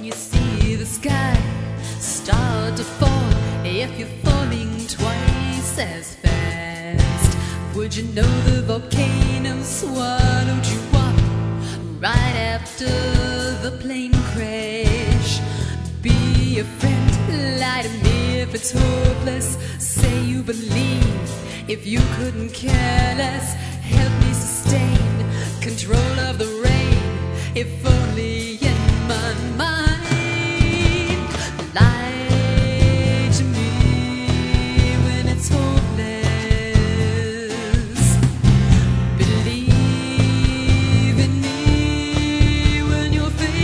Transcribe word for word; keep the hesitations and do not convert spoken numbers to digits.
you see the sky start to fall, if you're falling twice as fast, would you know the volcano swallowed you up right after the plane crash? Be a friend, lie to me if it's hopeless, say you believe if you couldn't care less, help me sustain control of the rain, if only